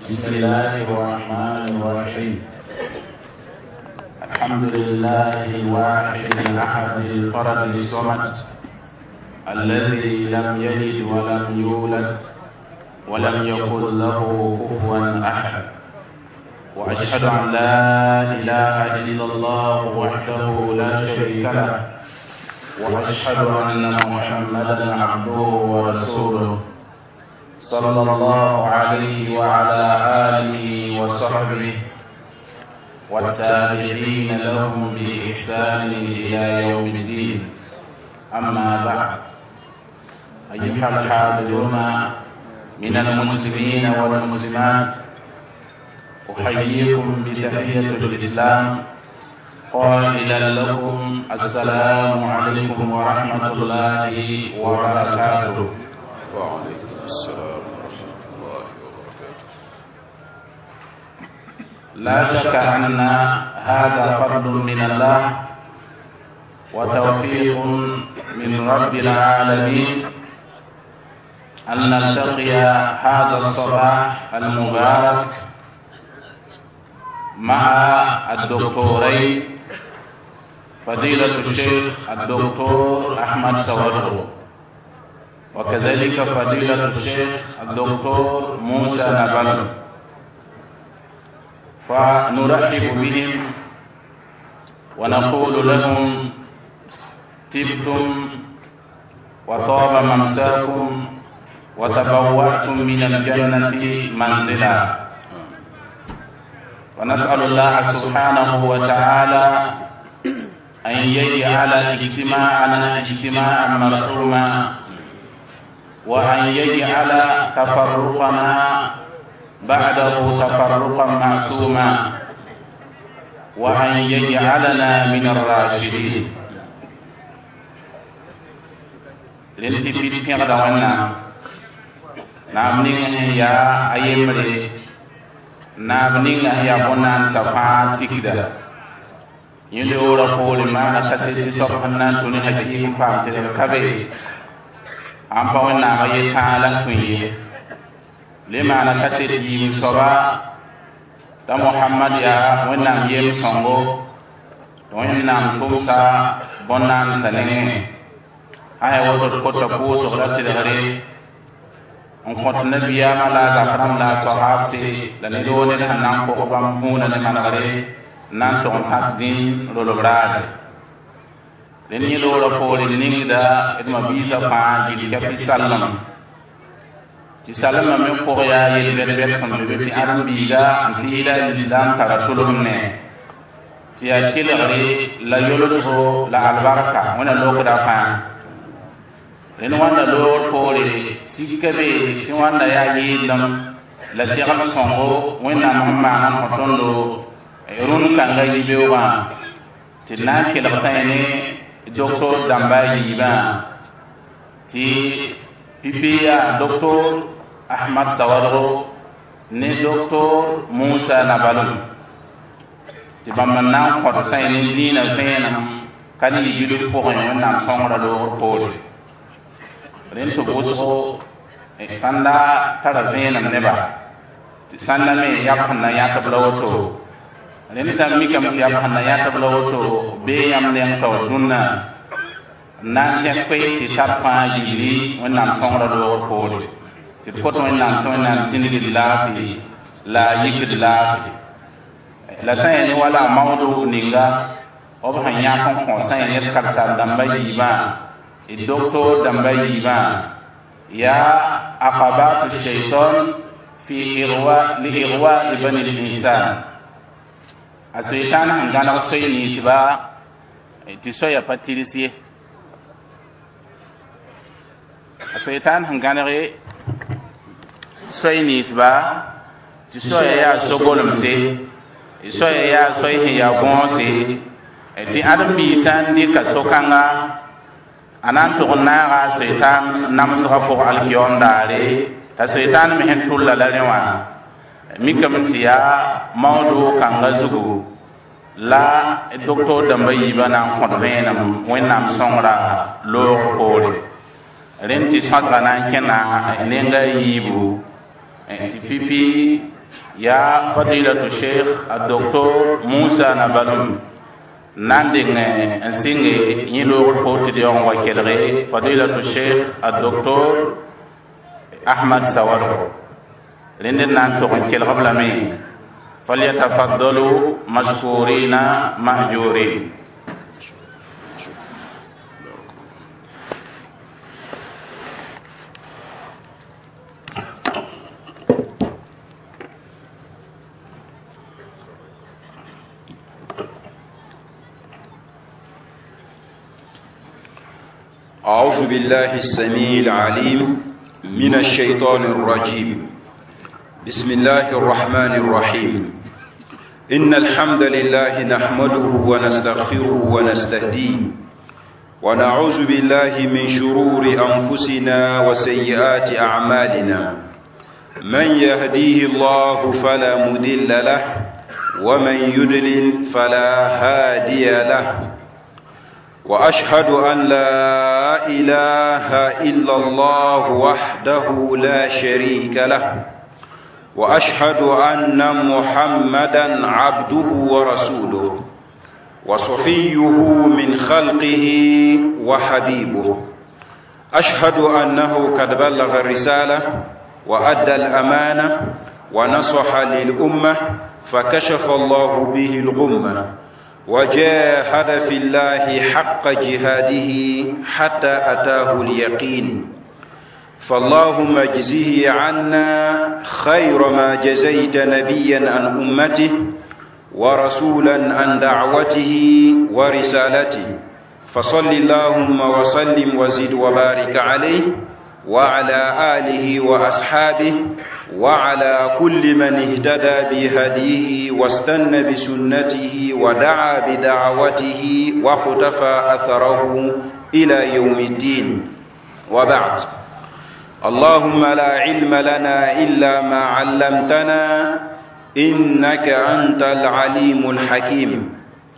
بسم الله الرحمن الرحيم. الحمد لله الواحد الأحد الفرد الصمد الذي لم يلد ولم يولد ولم يكن له كفوا أحد، وأشهد أن لا إله إلا الله وحده لا شريك له، وأشهد أن محمدا عبده ورسوله صلى الله عليه وعلى آله وصحبه والتابعين لهم بإحسان إلى يوم الدين. أما بعد، أيها الحاضرون من المسلمين والمسلمات، أحييكم بتحية الإسلام قائلا لكم السلام عليكم ورحمة الله وبركاته. وعليكم السلام ورحمة الله وبركاته. لا شك أن هذا فضل من الله وتوفيق من رب العالمين أن نلتقي هذا الصباح المبارك مع الدكتورين فضيلة الشيخ الدكتور أحمد سوادرو، وكذلك فضيلة الشيخ الدكتور موسى نبل، فنرحب بهم ونقول لهم طبتم وطاب ممساكم وتبوأتم من الجنة منزلا، ونسأل الله سبحانه وتعالى أن يجعل اجتماعنا اجتماعا مرحوما، وأن يجعل تفرقنا بعده تفرقا معصوما، وأن يجعلنا من الراشدين. لنتفيد في غدوانا نعمنين يا أيمري نعمنين يا بنان تفاتيكدا يدور قول ما نكسي سبحانه تنهجهم فامتر الكبير أمبا ونعم يتعالى كنيه لما نكسي جيم صبا تا محمد يا ونعم يم صنغو ونعم تمسا بنان سنين أي وطر كتا قوس غلط الغري أنقط نبيا ملا زفرم لا صحاب سي لندون الحنان قوبام هون لمن غري نانتون حدين رولبراد لني لولا فوري نيندا إدما بيزا فاجي كفي سلم تسلم من فوقيا يلبن بيتهم بيتي أرم بيجا أنتيلا الإسلام ترسلهم نه تيأكل غري لا يلده لا البركة ونا لوكدا فان لأن وانا لور فوري سيكبي توانا يا يلم لا تيغل صنغو ونا مهما نحطندو run kanga yibewa tinna kelaqtayne docteur damba yiba ti pipiya docteur Ahmad Sawadro ne docteur Musa Nabalum ti bamna ko tayne dina fenam kan yibidu ko wonna songra do pole ren to boso sanda tara fenam neba ti sanda me yakna yakablawoto leni tam mi kam ya hanna ya tabla woto be yam len taw dunna nan te koy ti tappa jili wonnam songra do ko ti foto wonnam tonan tinidi lafi la yikid lafi la sayni wala mawdu ninga ob hanya kon kon sayni karta damba yiba e docteur damba yiba ya aqabat ash-shaytan fi irwa li irwa ibn al-insan asaitan hangana soy ni tiba ti soya patirisi asaitan hangana re soy ni tiba ti soya ya sogolumse soya ya soy ya gonse ti adam bi tan di ka sokanga anan to na ga saitan nam to ko alkiyondare ta saitan me hen tulla la rewa mikam tiya mawdu kanga zugu la docteur damba yiba na khotbena wenam songra lo kore renti sakana kena nenga yibu ti pipi يا فضيلة الشيخ الدكتور موسى نبلم ناندين انسينغي يلو فوت ديون وكيلغي فضيلة الشيخ الدكتور أحمد سوارو لندن نانتوغن كيل قبل مين فليتفضلوا مشكورين مأجورين. أعوذ بالله السميع العليم من الشيطان الرجيم. بسم الله الرحمن الرحيم. إن الحمد لله نحمده ونستغفره ونستهديه ونعوذ بالله من شرور أنفسنا وسيئات أعمالنا. من يهديه الله فلا مضل له ومن يضلل فلا هادي له. وأشهد أن لا إله إلا الله وحده لا شريك له وأشهد أن محمدا عبده ورسوله وصفيه من خلقه وحبيبه. أشهد أنه قد بلغ الرسالة وأدى الأمانة ونصح للأمة فكشف الله به الغمة وجاهد في الله حق جهاده حتى أتاه اليقين. فاللهم اجزه عنا خير ما جزيت نبيا عن أمته ورسولا عن دعوته ورسالته. فصل اللهم وسلم وزد وبارك عليه وعلى آله وأصحابه وعلى كل من اهتدى بهديه واستنى بسنته ودعا بدعوته واقتفى أثره إلى يوم الدين. وبعد. اللهم لا علم لنا إلا ما علمتنا إنك أنت العليم الحكيم.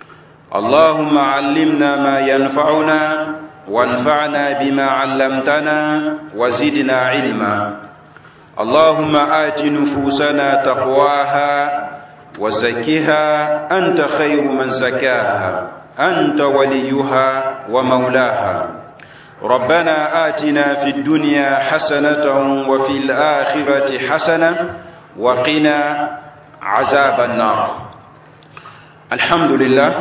اللهم علمنا ما ينفعنا وانفعنا بما علمتنا وزدنا علما. اللهم آت نفوسنا تقواها وزكها أنت خير من زكاها أنت وليها ومولاها. ربنا آتنا في الدنيا حسنة وفي الآخرة حسنة وقنا عذاب النار. الحمد لله.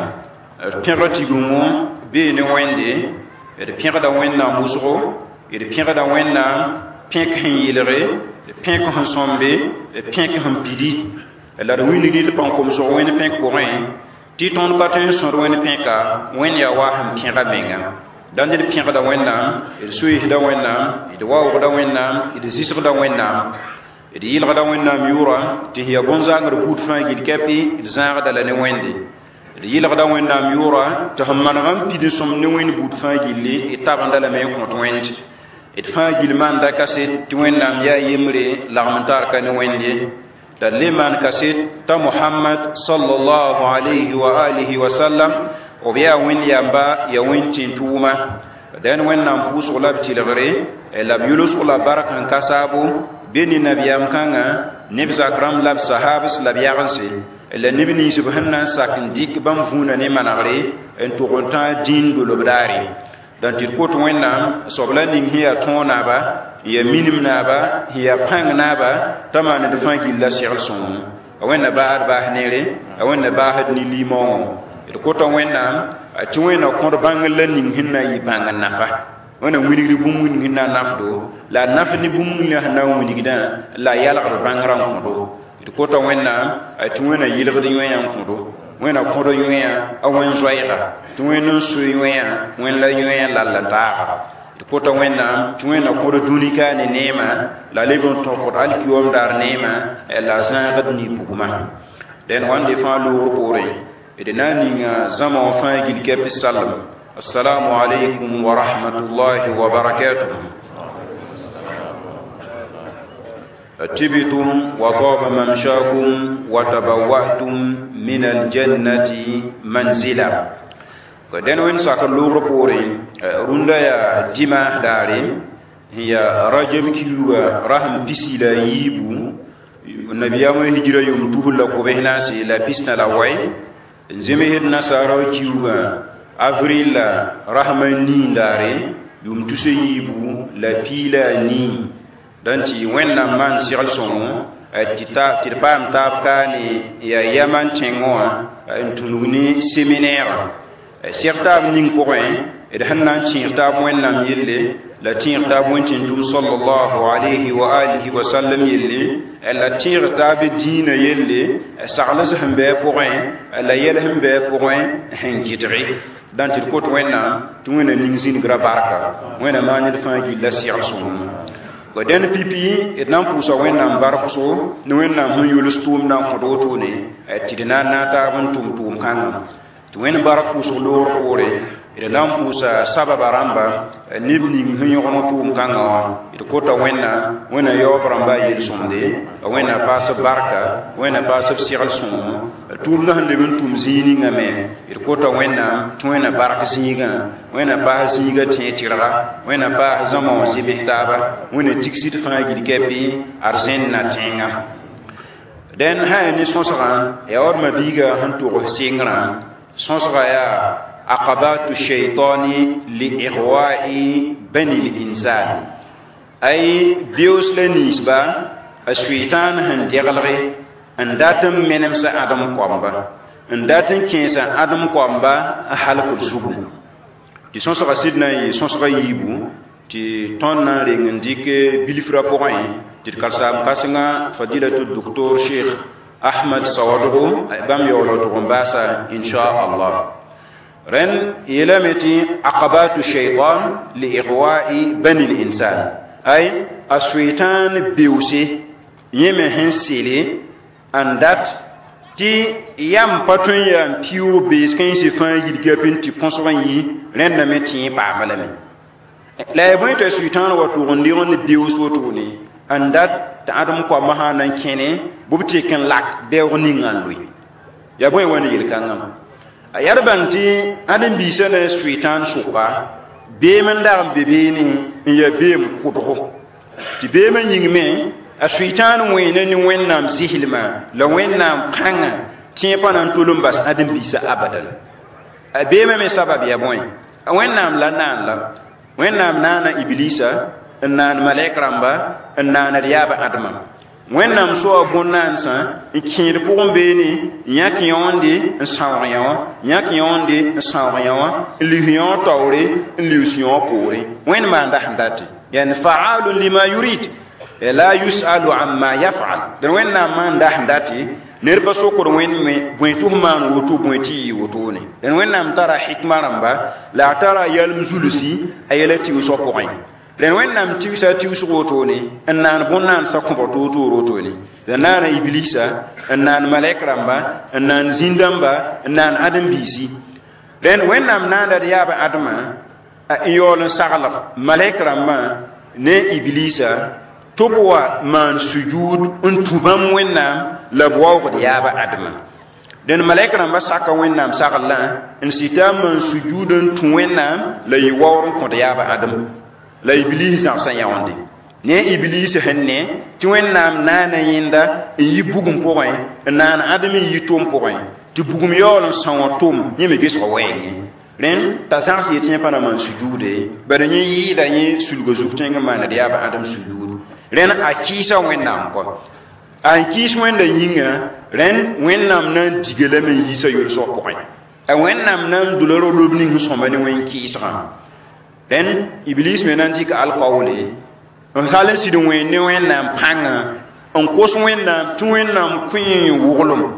تنغتيغمو بين ويندي ربيغدا ويننا موسغو ربيغدا ويننا بينك يلغي بينك هنسومبي بينك همبيدي لا روين دي لبان كوم سو وين بينك بوين تي تون باتين سو وين بينكا وين يا واهم بينغا بينغا دان دي بينغدا ويننا سوي دا ويننا دي واو دا ويننا دي زيسغ دا ويننا دي يلغدا ويننا ميورا تي هي بونزانغ بوت فان جي كابي زانغ دا لا ني ويندي yilgda wẽnnaam yʋʋra tɩ f manegã n pid n sõm ne wẽnd buud fãa gilli d tabenda lame n kõt wẽnd d fãa gill maanda kaset tɩ wẽnnaam yaa yembre lagm n taar ka ne wẽnd ye la d le maan kaset t'a mohamad sallallahu alayhi wa alihi wa sallam b yaa wẽnd yamba ya wẽnd tɩ tʋʋma dẽn wẽnnaam pʋʋsg la b tɩlgre la b yʋlsg la bark n ka saabo be ne nabiyaam kãngã neb zak rãmb la b sahabs la b yagense la nibni subhana sakin dik bam funa ne managre en to gonta din do lobdari dan tir ko to wennam sobla ning hiya tona ba ya minim na ba hiya pang na ba tamana de fangi la shir son awenna baad ba nere awenna baad ni limon ko to wennam ti wenna ko bangal ning hinna yi bangal nafa wana wirigri bum win hinna nafdo la nafni bum ni hana wini gidan la yala bangaran ko do ko to wẽnnaam tɩ wẽna yɩlgd yõyã n kõdo wẽna kõdo yõyã a wẽn zoɛɛga tɩ wẽn n sũ yõyã wẽn la yõyã lalla taaga tɩ ko to wẽnnaam tɩ wẽna kõdo dũnika ne neemã la leb n tõkd alkiom daar neemã la zãagd ni bugmã dẽn wãnde fãa loogr poorẽ d na n ninga zãma wã fãa gil kɛp sallam. Assalamu alaikum wa rahmatullahi wa barakatuh. تبتم وطاب ممشاكم وتبوأتم من الجنة منزلا. كدن وين ساك اللور بوري روندا يا ديما داري هي رجب كيلو رحم بسيلا يبو nabiya mo hijira yum tuhula ko behna si la pisna la way zemehid nasara kiwa avril rahmani ndare yum tuseyibu la pila ni danti wenna man sigal somo tita tirpam tapkani ya yaman tengoa ntuluni séminaire sertab ning point et hanna tirtab wenna yelle la tirtab wentin tum sallallahu alayhi wa alihi wa sallam yelle la tirtab dina yelle saglas hambe point la yelham be point hengitri dans le côté wenna tumena ningsin grabarka wenna mani fangi la sial somo ko den pipi et nan puso wenna bar puso no wenna mun yulus tum na ko to ne tidina na ta bun tum kan to wen bar puso lor ore et nan pusa sababa ramba nibni hunyo ko tum kan wa et ko to wenna yo bramba yel sonde wenna pas barka wenna pas sial somo tum na hande bun tum zini ngame et ko to wenna barka zinga wenna ba zinga tira wenna ba zamo sibihtaba wenna tiksit fa gidi kepi arzen na tenga den ha ni sonsara e or ma biga han to singra sonsara ya aqabatu shaytani li ihwa'i bani al-insan ay bios lenisba ashwitan han digalre andatam menem sa adam kwamba andatam kensa adam kwamba halakul zubu ti sonsara sidna yi sonsara yibu ti tonna rengandike bilifra point ti kalsam kasinga fadilatu doktor Sheikh Ahmad Sawadou bam yolo to gombasa insha Allah ren yelameti aqabatu shaytan li ighwa'i bani al-insan ay ashwitan biusi yeme hensile andat ti yam patun yam piu bis kan si fan yid gapin ti ponsoran yi ren na meti pa malame la bon to ashwitan wa to ndiron bius woto ni andat ta adam ko mahanan kene bubti kan lak be woni ngalwi ya boy woni yir kan ayarbanti adam bi sene shaitan suka be man dar bebe ni ya be mu kudo ti be man yingme a shaitan wene ni wennam sihilma la wennam kanga tipa nan tulum bas adam bi sa abadan a be me sabab ya boy wennam la nan la wennam nana iblisa nan malek ramba nan riyaba adama wennam so bonnan sa ikir pour beni yak yonde sawriyawa yak yonde sawriyawa lihion tawre liusion pore wen manda handati yani fa'alun lima yurid la yusalu amma yaf'al dan wennam manda handati nerba sokor wenme boitu man wotu boiti wotu ne dan wennam tara hikma ramba la tara yalm zulusi ayelati usokoin len wennam tiwsa tiwsu woto ne annan bonnan sakko to roto ne danana iblisa annan malaikamba annan zindamba annan adam bisi len wennam nanda yaba adama a yolon sagalaf malaikamba ne iblisa tobwa man sujud untubam wennam labwa yaba adama den malaikamba sakka wennam sagalla en sitam man sujudun tu wennam la yiwawron ko yaba adama la iblis san yawande ne iblis henne ti wennam nana yinda yi bugum poin nana adami yi tom poin ti bugum yolon san tom yeme bis ko wayni ren ta san si tien pana man sujude bada nyi yi da nyi sulgo zuktenga man da yaba adam sujud ren akisa wennam ko an kis wenda yinga ren wennam nan digele me yi sa yul so poin a wennam nan duloro lobni musomani wen kisra den iblis menanti ka alqawli on salen sidon wen ne wen nam panga on kos wen nam tu wen nam kuin wugulum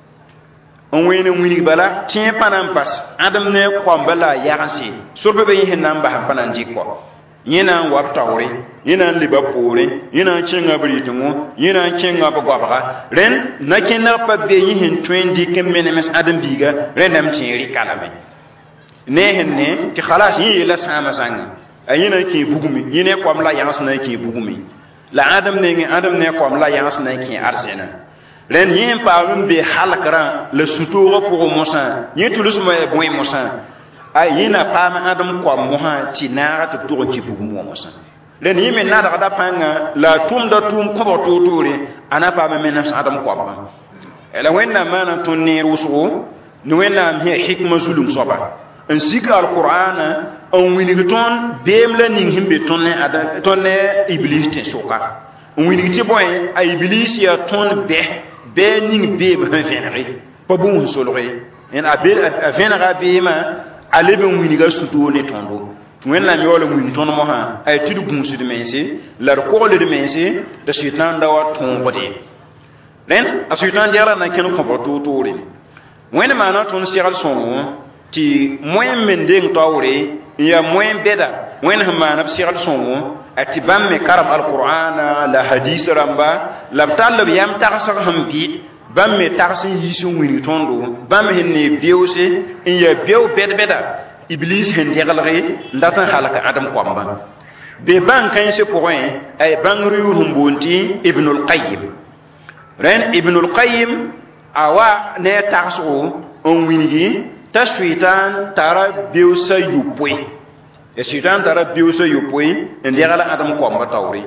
on wen wini bala tien panam pas adam ne ko bala yarasi surbe be hin nam ba panan jikko yina waptawre yina libapore yina chenga britumo yina chenga bagwabra ren nakena pa be yin 20 kemenes adam biga ren nam tieri kalame nehenne ti khalas yi la sama sanga ayina ki bugumi yine kom la yans na ki bugumi la adam ne kom la yans na ki arsena ren yin pa be halakra le suturo pour mosa yi tulus ma boy mosa ayina pa ma adam kom moha ti nara to to ki bugumu mosa le ni men na da panga la tum da tum ko to tore ana pa men na adam ko ba ela wenna mana ton ne rusu no wenna he hikma zulum soba en sika alqur'ana on wini ton bemla ning himbe ton ne ada ton ne iblis te soka on wini ti boy a iblis ya ton be ning be ba fenere pa bon solore en a venera be ma ale be wini ga suto ne tondo wenna mi wala wini ton mo ha ay tidu gunsu de mense la ko le de mense de shaitan da wa ton bote len a shaitan diara na ken ko boto tore wenna mana ton siral son ti moyen mendeng tawre ya moyen beda wenna mana siral son ati bam me karab alqur'ana la hadith ramba la talab yam taxar hambi bam me taxin yisu wini tondo bam henne biose in ya biu beda iblis hen degalre ndatan halaka adam kwamba be ban kan se point ay bangru humbonti ibnul qayyim ren ibnul qayyim awa ne taxo on winigi tashwitan tara biusa yupwe e shitan tara biusa yupwe en degala adam kwamba tawri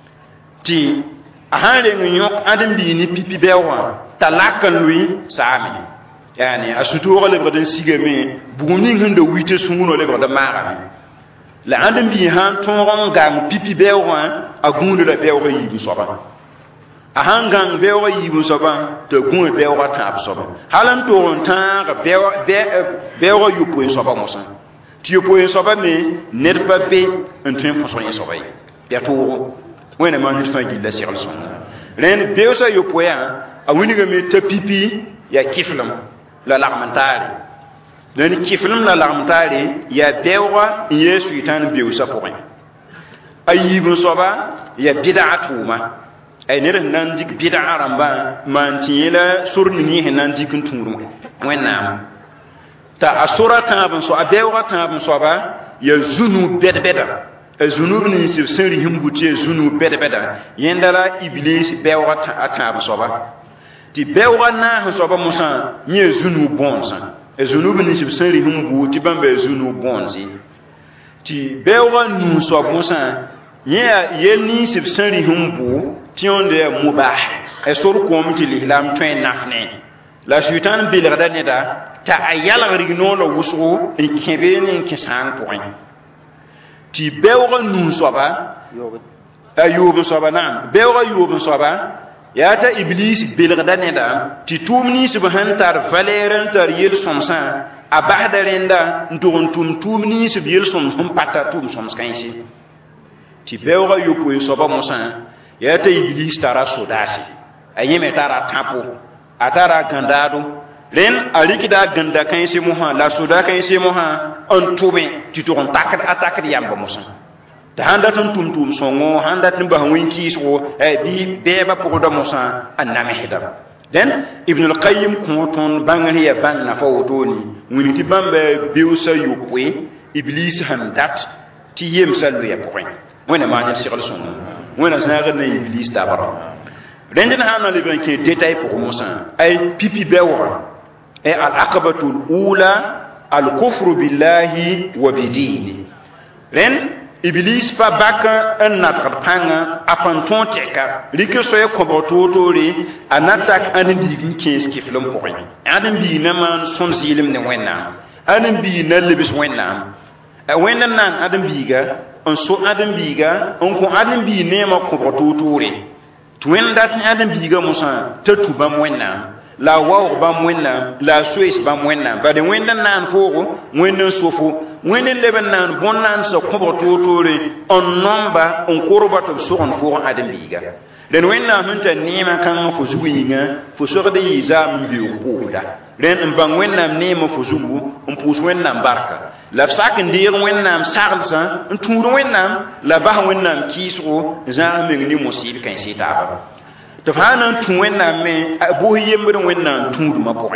ti ahande nyok adam bi ni pipi bewa talakan lui sami yani asutu le badan sigame buguni hinde wite sunguno le badan mara la andam bi han tonron gang pipi bewa agunde la bewa yi soba ahangang bewa yi soba to gun bewa ta soba halan to on tan bewa yupo soba mosa ti yupo soba me nerpa be un train pour soigner soba ya to wena ma nit fa gilla siral son ren bewa yupo ya awini ga me te pipi ya kiflam la lagmentari den kiflum la lagmentari ya bewa yesu itan bewsa point ayibu soba ya bid'atuma ay ne nan dik bid'a ramba man tiyela surni ni nan dik turu wenna ta asurata ban so abewa ta ban soba ya zunu bedbeda zunub ni sib seri himbuti zunu bedbeda yendala iblis bewa ta ata ban soba ti bewa na soba musa nye zunu bonsa zunub ni sib seri himbu ti bambe zunu bonzi ti bewa nu soba musa nye yelni sib seri himbu ti onde mubah sor kom ti lilam twen nafne la shaitan bilgada neda ta ayala rigno lo wusu en kebe ni kisan point ti bewa nu soba ayub soba nan bewa yub soba ya ta iblis bilgada neda ti tumni subhan tar valeren tar yel somsa abahdarenda ndon tumni sub yel som hum pata tum soms kansi ti bewa yupo soba musa ya ta iblis tara sodasi ayeme tara tapo atara gandado len alikida ganda kansi muha la soda kansi muha on tube ti to on takad attaque yamba musa ta handa tum songo handa tin ba winki so bi beba pokoda musa anname hidam den ibn al-qayyim konton bangani ya banna fawtoni muniti bambe biusa yupwe iblis handat ti yem salu ya point wona ma ni sigal son wona zaga na iblis dabara den hana le ben ke détail pour musa ay pipi bewa ay al-aqabatul ula al-kufru billahi wa bidini ren iblis pa baka en natar panga apanton teka rike soye kobototori anatak an digin kens kiflum point adam bi na man son zilim ne wenna adam bi na lebis wenna wenna nan adam biga on so adam biga on ko adam bi ne ma kobototori tuwendat adam biga musa tatuba wenna la waw ba wenna la suis ba wenna ba de wenna nan fogo wenna sofo wenen leben nan bonnan so kobo totore on nomba on korba to so on fo adam biga den wenna hunta nima kan fo zuwinga fo so de yizam bi oda den mbang wenna nima fo zubu on pus wenna barka la sak ndir wenna sarlsa on tour wenna la ba wenna kiso za me ni musib kan sita ba to fanan tu wenna me abu yembe wenna tudu ma boy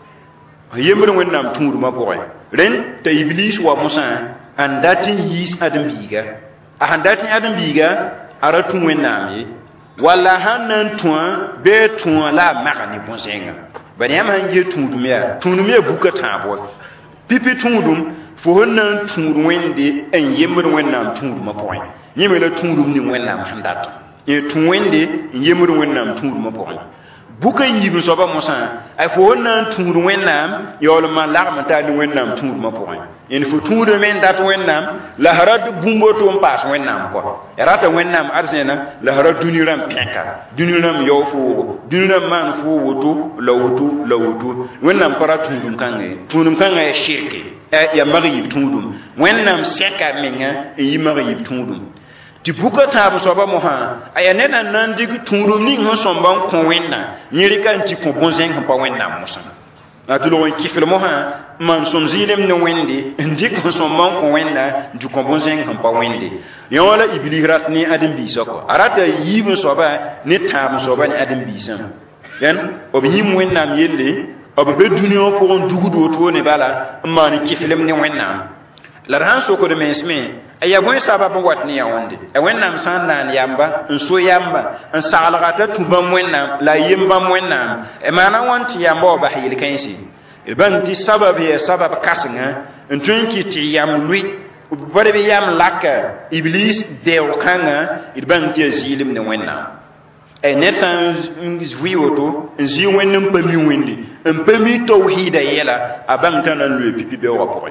yembe wenna tudu ma boy ren ta iblis wa musa andatin yis adam biga andatin adam biga aratu wenna me wala hanan tuan be tuan la magani bonsenga bani am hanje tundum ya buka tabo pipi tundum fo honnan tũud wẽnde n yembd wẽnnaam tũudmã pʋgẽ yẽ me la tũudum ning wẽnnaam sẽn dat yẽ tũ wẽnde n yembd wẽnnaam tũudmã pʋgẽ buka yibn soaba mosã ay fo honnan tũud wẽnnaam yaool man lagm n taa ne wẽnnaam tũudmã pʋgẽ yẽnd fo tũudã me n dat wẽnnaam la ha rat bũmb to n paas wẽnnaam kɔ ya rata wẽnnaam arzẽna la ha rat dũni rãmb pẽka dũni rãmb yao foogo dũni rãmb maan foo woto la woto la woto wẽnnaam pa ra tũudum kãngã ya shirke ya mag yib tũudum wẽnnaam sɛka menga n yɩ mag yib tũudum tɩ buka tãab soaba mosã a yaa ned n na n dig tũudum ning sẽn sõmba n kõ wẽnna yẽ rɩka n tɩ kõ bõn-zẽng sẽn pa wẽnnaam mosã a tɩ log n kɩfl mosã n maan sõm zɩɩlem ne wẽnde n dɩk sẽn sõmba n kõ wẽnna n tɩ kõ bõn-zẽng sẽn pa wẽnde yã wã la iblis rat ne ãdem-biisã kɔ a rata yiib n soaba ne tãab n soaba ne ãdem-biisã yãn b yĩm wẽnnaam yelle b be dũniyã pʋgẽ dugd wotone bala n maan kɩflem ne wẽnnaam la d sãn sokd mensme a ya bõe sabab n wat ne ya wẽnde a wẽnnaam sã n naan yamba n so yamba n saglga t'a tũ bãmb wẽnnaam la a yem bãmb wẽnnaam maana wãn tɩ yamba wa bas yel-kãense d bãng tɩ sabab yaa sabab kãsengã n tõe n kɩ tɩ yam lʋɩ bad b yam laka iblis dɛɛg kãngã d bãng tɩ yaa zɩɩlem ne wẽnnaam ned sã n vɩ woto n zɩ wẽnd n pa mi wẽnde n pa mi tawhiida yɛla a bãng t'a na n loe pipi beoogã pʋgẽ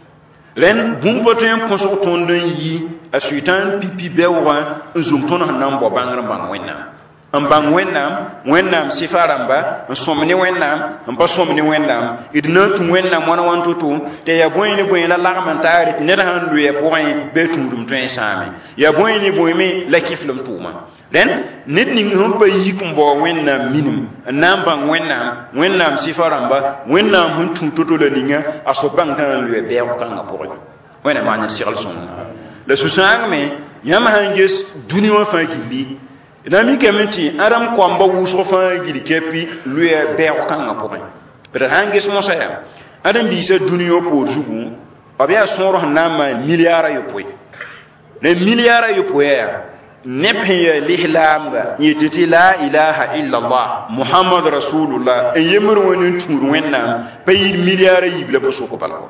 ren bũmb pa tõe n põsg tõnd n yi a sʋɩtãan pipi beoogã n zʋm tõnd sẽn na n bao bãngr n bãng wẽnnaam n bãng wẽnnaam sɩfa rãmba n sõm ne wẽnnaam n pa sõm ne wẽnnaam d na n tũ wẽnnaam wãna wãn to-to tɩ yaa bõe ne bõe la lagm n taare tɩ ned sãn loɛɛ pʋgẽ bɩ tũudum tõe n sãame yaa bõe ne bõe me la kɩflem tʋʋma rẽnd ned ning sẽn pa yik n bao wẽnnaam minim n na n bãng wẽnnaam sɩfa rãmba wẽnnaam sẽn tũ to-to la ninga a so bãng tã n loɛ bɛɛg kãngã pʋgẽ wẽna maan segl sõnga la sũ-sãangme yãmb sãn ges dũni wã fãa gilli na mikame tɩ ãdam koamba wʋsg fãa gil kɛpi loɛ bɛɛg kãngã pʋgẽ d sãn ges mosã yaa ãdem-biisã dũni wã poor zugu b yaa sõor sẽn na n maan miliaara yopoe la miliaara yopoe yaa neb sẽn yaa lislaamga yetɩ tɩ la ilaha illallah muhammad rasulullah n yembr wẽnd n tũud wẽnnaam pa yɩɩd miliaara yib la bʋ-sʋk balgo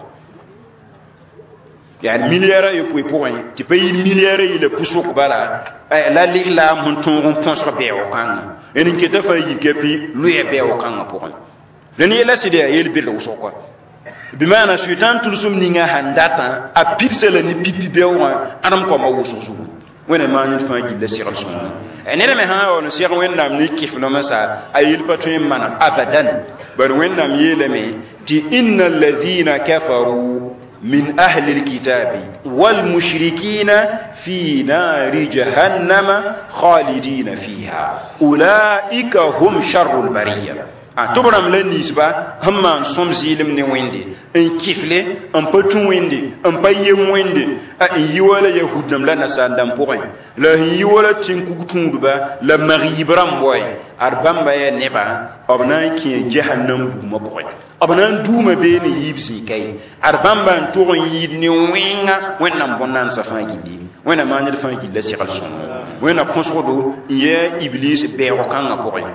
yaa miliaara yopoe pʋgẽ tɩ pa yɩɩd miliaara yɩ la pʋ-sʋk bala la lislaam sẽn tõog n põsg bɛɛg kãngã n n keta fãa yik kɛpɩ loɛ bɛɛg kãngã pʋgẽ la ne yɛla sɩd yaa yel-bɩlg wʋsgã bɩ maana sʋɩtãan tʋlsem ninga sãn datã a pidsa la ne pipi bɛoogã ãdem kɔma wʋsg zugu wẽna maan d fãa gilla segl sõnga ned me sã n wa n seg wẽnnaam ne kɩflmã sa a yel pa tõe n maneg abadan bar wẽnnaam yeelame tɩ inna alladina kafaru من أهل الكتاب والمشركين في نار جهنم خالدين فيها أولئك هم شر البرية تبرم لنسبة هم أن صمزيلم نويندي إن كفلة أن بتو ويندي أن بيم ويندي أن يولا يهودم لنا ساندم بوين لا يولا تنكوتون دبا لا مغيبرام بوين أربام بيا نبا أبنان كي جهنم بوما بوين أبنان دوما بين يبزي كي أربام بان تورن يدني وينا وينا بونان سفاجي دي وينا ما نلفاجي لا سيقل سون وينا كونسودو يا إبليس بيروكان بوين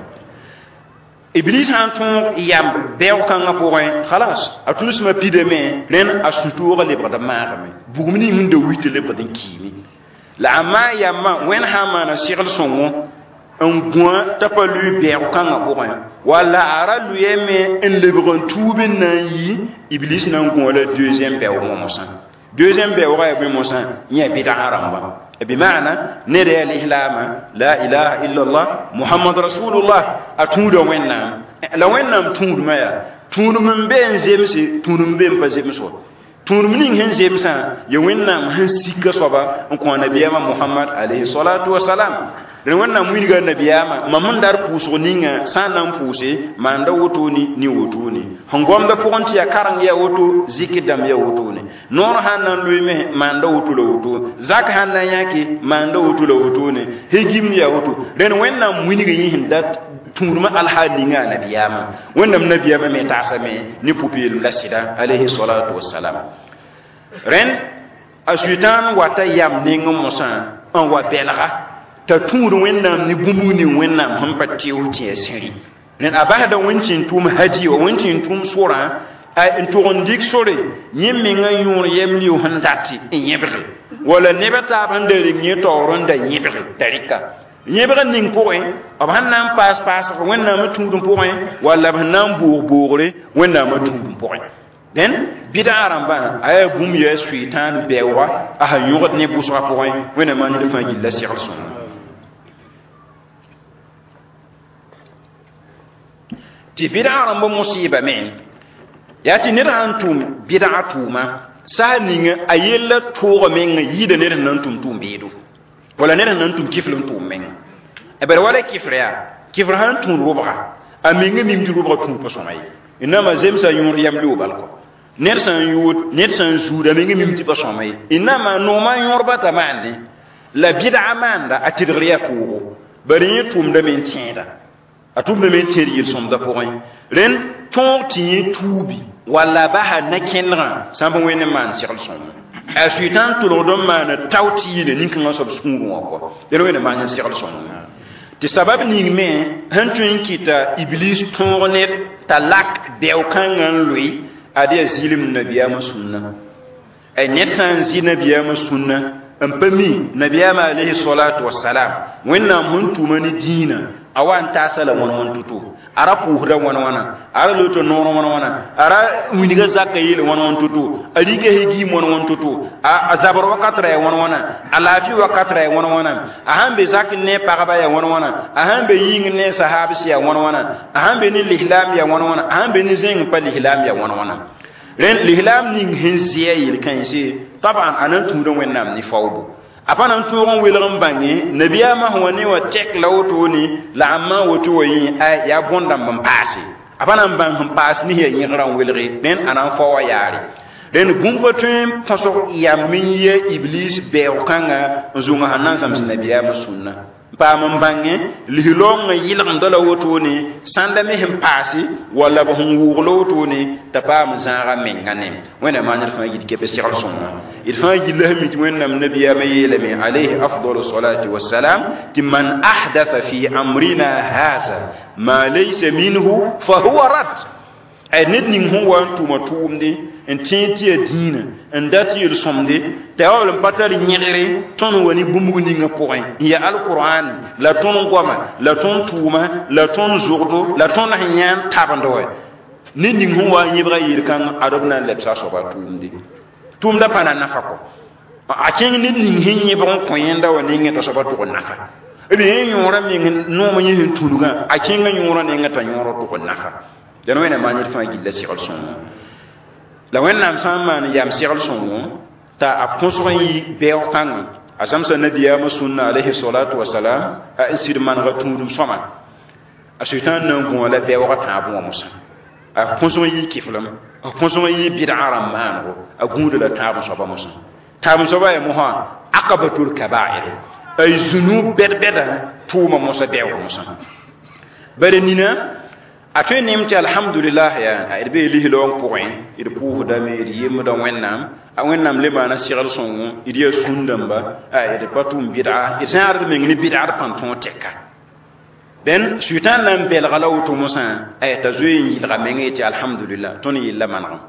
Iblis han tõog yamb bɛɛg kãngã pʋgẽ halas a tũusmã pidame rẽnd a sũ-toogã lebgd n maagame bugum ning sẽn da wit tɩ lebgd n kiime la a maa yambã wẽnd sã n maana segl sõngo n gũa t'a pa lʋɩ bɛɛg kãngã pʋgẽ walla a ra lʋɛɛme n lebg n tuub n na n yi Iblis na n gũa la deuxième bɛoogã mosã deuxième bɛoogã yaa bõe mosã yẽ bɩdgã rãmba بمعنى نرى الإسلام لا إله إلا الله محمد رسول الله أتود وينام لو وينام تود ما يا تود من بين زمسي تود من بين بزمسو تود من هن زمسا يوينام هن سيكا صبا نكون نبي محمد عليه الصلاة والسلام لونا mwinga nabiyama mamundar puso ninga sanam puse manda wotoni ni wotoni hongomda pokonti ya karang ya woto zikidam ya wotoni non hanan luime manda wotulo woto zak hanan yake manda wotulo wotoni hegim ya woto den wenna mwinga yin dat tunduma alhalinga nabiyama wenna nabiyama me tasame ni pupil lasida alayhi salatu wassalam ren asuitan wata yam ninga musa on wa belaga ta tũud wẽnnaam ne bũmb ne wẽnnaam sẽn pa teoog tɩ ya sẽri nen a basda wẽn tɩ n tʋʋm haji wa wẽn tɩ n tʋʋm sʋrã ay ntogon dik sore yimmi nga yur yemli han datti yebre wala nebata bande ringi toron da yebre tarika yebre ning poin ab hanam pas wenna ma tundum poin wala hanam boore wenna ma tundum poin den bid'a ramba ay gum ye shaitan bewa a yugot ne busra poin wenna ma ni fa gilla sigal sun ti bid'a ramba musiba men yati ned han tum bid'a tuma sa ninga ayella togo men yida ned nan tum beedo wala ned nan tum kiflum tum men e ber wala kifra han tum rubra aminga mim ti rubra tum ko somay inama zemsa yumur yam lu bal ko ned san juda minga mim ti ko somay inama no ma yorba ta mandi la bid'a manda atidriya ko bari tum da men tienda atum da men tieri yil som da poin ren tonti tubi wala baha nakenra sambo wene man sigal son a suitan to do man tawti ne nin kan sob sungu ko de wene man sigal son ti sabab ni me hantun kita iblis tonet talak de kan lui ade zilim nabiyama sunna ay net san zinabiyama sunna ampami nabiyama alayhi salatu wassalam wenna mun tumani dina awan tasala won tutu ara puhra wana ara loto noro wana ara winiga zakayil won tutu adiga hegi won tutu a zabar wakatra wana alafi wakatra wana ahambe zakin ne paraba ya wana ahambe ying ne sahabisi ya wana ahambe ni lihlam ya wana ahambe ni zeng pa lihlam ya wana ren lihlam ning hinziya yil kansi taban anan tudon wennam ni fawbu apana turon wilam bangi nabiyama hone wa tek lawtoni la amma woto yi ay ya bonda mbasi apana mbang mbas ni ye ngran wilri den anan fo yari den gumba tum paso ya minye iblis be okanga zunga hanan sam nabiyama sunna pa mambange lihilong yilam dala wotoni sanda me him pasi wala ba hum wuglo wotoni tapam zara mengane wena manal fa yid kebe sigal sunna il fa yid lahmi wena nabiya mayelami alayhi afdalu salati wassalam timman ahdatha fi amrina hadha ma laysa minhu fa huwa rad ay nit ning huwa tumatumde en tienti adina en dati yul somde tawol patali nyere ton woni bumbu ninga point ya alquran la ton goma la ton tuma la ton zurdo la ton nyan tabando ni ning huwa yibra yir kan adobna lepsa soba tumde tumda pana nafako a king ni ning hinyi bon koyenda woni ngeta soba to nafa ebe nyora mi no mo yin tuluga a king nyora ne ngata nyoro to nafa dan wena manir fa gilla si alson la wẽnnaam sã n maan yam segl sõngo t'a a põsg yi bɛɛg kãngã a zãmsa nabiyaamã sũnna alayhi salatu wasalam a n sɩd manega tũudum sõma a soɩtãan na n gõ la bɛɛgã tãab wã mosã a põsg yi kɩflem a põsg yi bɩdgã rãmb maanego a gũuda la tãab soaba mosã tãab soaba ya mosã akabatul kabair ay zunub bɛd-bɛda tʋʋma mosã bɛɛg mosã bare nina a tõe nem tɩ alhamdulillah ya d bee lislong pʋgẽ d pʋʋsdame d yemda wẽnnaam a wẽnnaam le maana segl sõngo d yaa sũndãmba d pa tʋʋm bɩdga d zãad meng ne bɩdga d pãn tõog tɛka dẽn suɩtãan na n bɛlga la woto mosã t'a zoe n yɩlga meng ye tɩ alhamdulillah tõnd yella manegẽ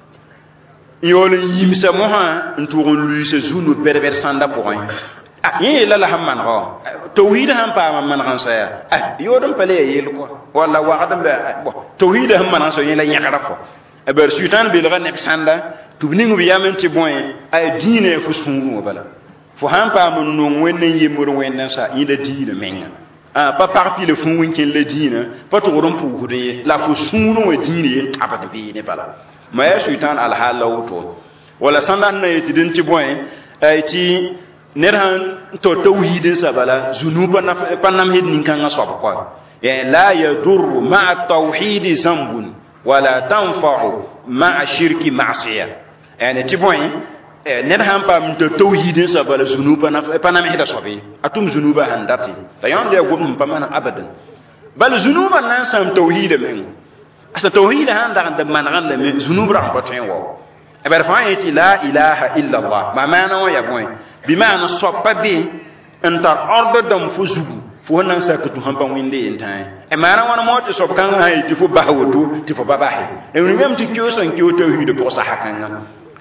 n yaool n yĩmsa mosã n tʋʋg n luiisa zũnu bɛd-bɛd sãnda pʋgẽ yẽ la sẽn manegã tawhid sẽn paama manegẽ sã yaa yood n pa le ya yell kɔ walla wagd n tawhid sẽn manegẽ sã yẽ la yẽgra kɔ bar suɩtãan belga neb sãnda tɩ b ning b yam n tɩ bõe diinã fo sũurẽ wã bala fo sãn paam n nong wẽnd n yembr wẽnd sa yẽ la diinã menga pa pag pɩ la fũ wẽn-kẽn la diinã pa tʋgd n pʋʋsd ye la fo sũurẽ wã diinã yen tabd beene bala ma yaa suɩtãan alhaal la woto wala sãnda n na yetɩ dẽn tɩ bõe tɩ ned sãn to tawhid n sa bala zunub pa namsd nin-kãngã soab kɔ la yadurru maa tawhidi zambun wala tanfa'u maa shirki ma'siya yani tɩ bõe ned sãn paam to tawhid n sa bala zunub pa namsda soabe a tʋm zunuba sãn date t'a yõnd ya gom pa mana abadan bal zunuba na n sãm tawhida meng asa tawhida sãn dag n da manegã lame zunub rãng pa tõe n wao bar fãa yetɩ la ilaha illa allah ma maana wã ya bõe بمعنى صوبا بي انت ارض دم فزغ fo nan sa ku han pa winde en tan e mara wana mo to so kan ha ti fo ba woto ti fo ba ba he e ngam ti kyo son kyo to hu de pour sa hakan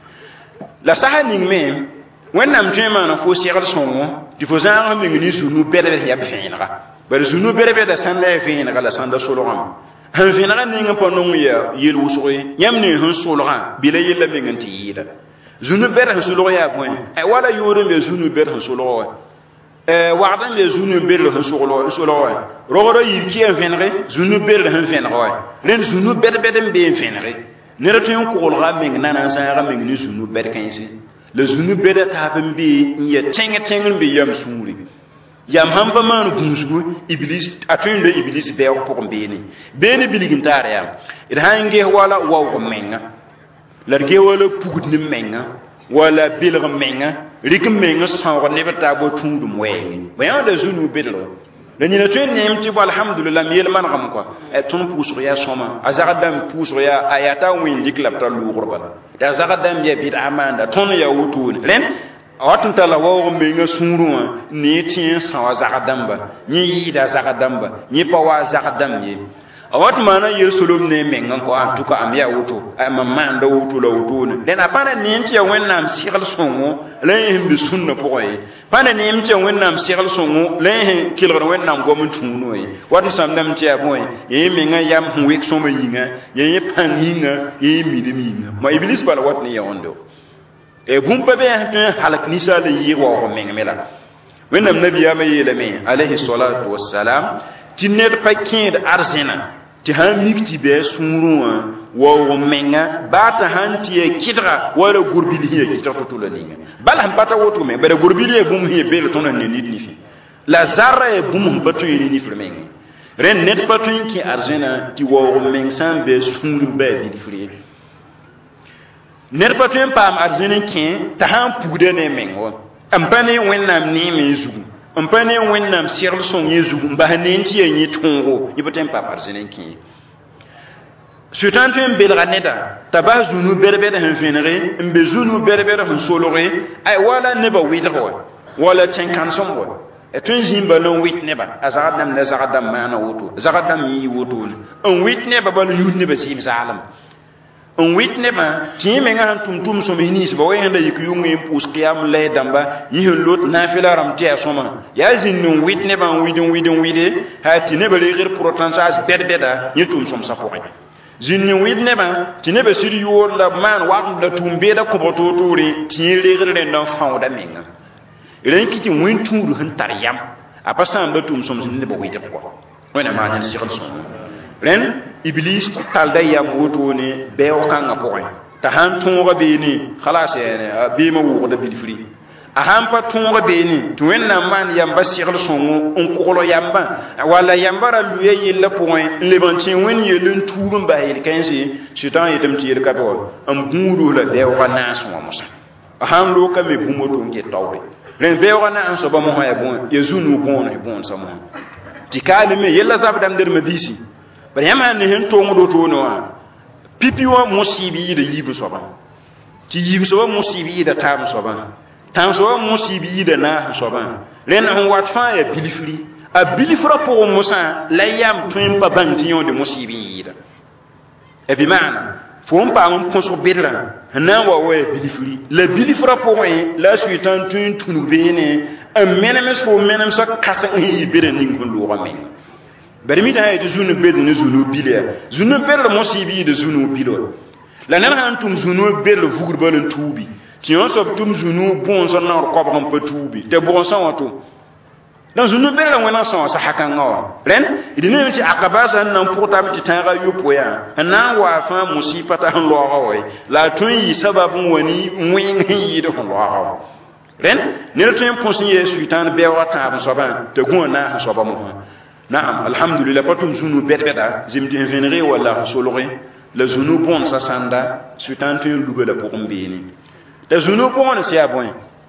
la sahaning me wẽnnaam tõe n maana fo segl sõngo tɩ fo zãag meng ne zunu bɛdbd ya b vẽenega bara zunu bɛdbda sãn la ya vẽenega la sãnda solgame sẽn vẽnega ning n pa nong ya yel wʋsg yãmb ne sẽn solgã bɩ la yella meng n tɩ yɩɩda zunu bɛd sẽn solg yaa bõe wala yoor n be zunu bɛd sẽn solg wa wagd n be zunu bɛdl sẽn solg wa rogd yib kɩ n vẽnege zunu bɛdl sẽn vẽneg wa rẽnd zunu bɛd-bɛd n be n vẽnege ned tõe n koglga meng nana n zãaga meng ne zunu bɛd kãense le zunu beda taben bi ya teng bi yam suri yam hamba man gunsu iblis atun le iblis be ko beni biligin tare yam ida hange wala waw menga large wala pugud ni menga wala bilg menga rik menga sawo ne bata bo tundu moyen bayan da zunu bedlo la ni na tun nem ti alhamdulillah mi yel man xam ko e tun puso ya soma azagadam puso ya ayata win diklap ta lu gurba da zagadam ya bid amanda ton ya wutu len awatun tala wo me nga sunruwa ni tien sa zagadam ba ni yida zagadam ba ni pa wa zagadam ni awat mana yel solom ne me nga ko an tuka am ya wutu ay mamanda wutu la wutu ne len apana ni ti ya wennam sigal songo len bi sunna poy pana ni mti wennam sigal songo len kilgor wennam gom tunu yi wat samdam ti ya boy yi me nga yam wek soma yinga yi paninga yi midiminga ma iblis bala wat ni ya ondo e bumpa be halak nisa le yi wa ko mengmela wennam nabiya ma yele me alayhi salatu wassalam tinnet pakin arzena ti han mikti be sunruwa wa menga bata hanti e kidra wala gurbili e kidra to la ninga bal han bata woto me bare gurbili e bum he be to nan ni ni fi la zarra e bum batu ni ni fi mengi ren net patu ki arzena ti wo meng san be sunru be di fi net patu pam arzena ki ta han pude ne mengo ampane wennam ni me zugu ampane wennam sirl son yezu mba nenti yenyi tongo yibotem pa parzenen ki sutantu belga neda tabazunu berbere han fenere mbe zunu berbere han solore ay wala neba widro wala tenkan sombo etun jimba non wit neba azadam la zagadam mana wuto zagadam yi wuto on wit neba ban yud neba sim zalam on wit neba ti me nga tum so me ni ba wayanda yik yungi pus qiyam lay damba yi lot nafila ram ti asoma ya zin non wit neba widin wide ha ti neba le gir pourcentage bedbeda yi tum som sa ko zin ni wit neba ti neba sir yor la man wa da tum be da ko to turi ti le gir le non fawda menga ren ki ti win turu han tariyam apasa ba tum som ne ba wide ko wena ma ni sikal son ren iblis talda ya moto ne be o kanga poy ta han tunga be ni khalas ya be ma wo da bilfri a han pa tunga be ni to wenna man yamba sigl songo on ko yamba wala yambara luye yilla poy le banti wen yelun turum ba yel kansi shitan yetam ti yel kato am guru la be o kana so musa a han lo ka me bumoto nge tawre ren be o kana an so ba mo ya bon yezunu bon sa mo tikali me yella zabdam der medisi bari yama ne hen to ngodo to no pipi wa musibi da yibu soba ti yibu soba musibi da tam soba tam soba musibi da na soba len on wat fa ya bilifri a bilifra pour musa la yam tun pa bantiyon de musibi da e bi mana fo on pa on konso bedra na wa wa bilifri la bilifra pour la suitan tun tunu bene a menemes fo menem sa kasa yi bere ningun lo ramen bermi da ay zunu bed ne zunu bilia zunu bel musibi de zunu bilo la nan han tum zunu bel vugur balen tubi ti on so tum zunu bon so na ko ba ko tubi te bon so wato dan zunu bel la wona so sa hakan ngawa ren idine ci akabasa nan portable ti tanga yupo ya na wa fa musifata han lo gawe la tun yi sababun wani win yi de han lo gawe ren ne tun ponsiye suitan be wata ba so ba te gona so ba mo نعم الحمد لله باتم زونو بدبدا زمدي فينري ولا سولوري la zunu bon sa sanda sutantin lugala pour mbini ta zunu bon c'est bon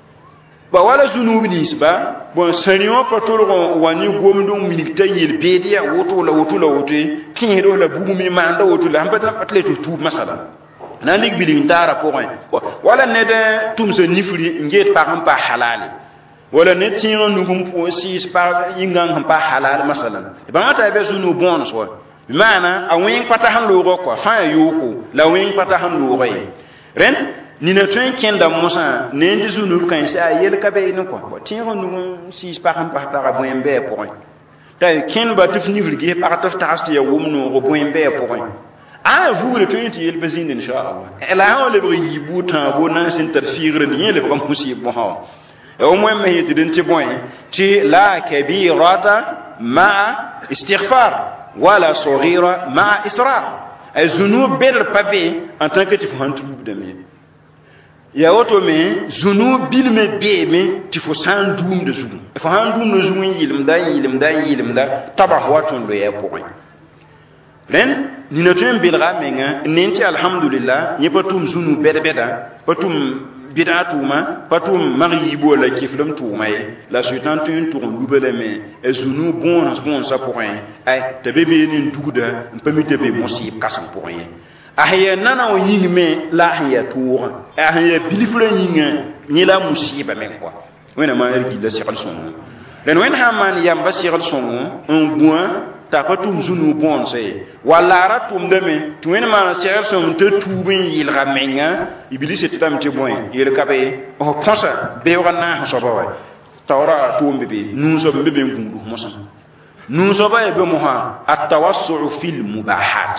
ba wala zunu bilis ba bon sanion patolo wani gomdo minikta yel bedia woto la kin do la bugumi manda woto la ambata patleto tu masala nanik bilin dara pour wala ne de tum se nifri nget par pa halali wala ne tĩig nugum pʋʋs sɩɩs pag yĩngang sẽn pa halal masalan bãmba t'a be zũ-nuug bõones wa maana a wẽng pa ta sẽn loogã kɔa fãa ya yooko la wẽng pa ta sẽn loogã ye rẽnd nina tõe n kẽnda mosã ne n tɩ zũ-nuug kãense a yel ka be ne kɔa tẽeg nugum sɩɩs pag sẽn pas taga bõe n bɩ a pʋgẽ t'a kẽndba tɩ f nifr ges pag tɩ f tags tɩ ya wʋm noogo bõe n bɩ a pʋgẽ a vuure tõe tɩ yel pa zĩnd inshallah la sã wa lebg yɩ buud tãabo na n sẽn tar fiigre ne yẽ lebg n pʋs-yɩ bõsã wa ومهم هي تدنتي بوين تي لا كبيرة مع استغفار ولا صغيرة مع إصرار الذنوب بير بابي ان tant que tu fais un truc de me ya auto me zunub bil me be me ti fo san dum de zunub fo han dum no zunub yilim da tabah watun lo ya point len ni na tun bil ramenga nenti alhamdulillah ni patum zunub beda patum bid'atuma patum maribo la kiflam tumay la sultan tun tour lubele me e zunu bon sa point ay te bebe ni duguda pamite be musib kasam point ahya nana o yingme la ahya tour ahya bilifle yinga ni la musiba men quoi wena ma ergi la siqal son len wen haman yam basiqal son un boin ta patum zunu bon se wala ratum de me tu wen ma siqal son te tuubin yil ramenga iblis etam te boin yel kabe o ponsa be wana so bawa tawra tumbe be nu so be be ngundu mosa nu so ba be mo ha at-tawassu fil mubahat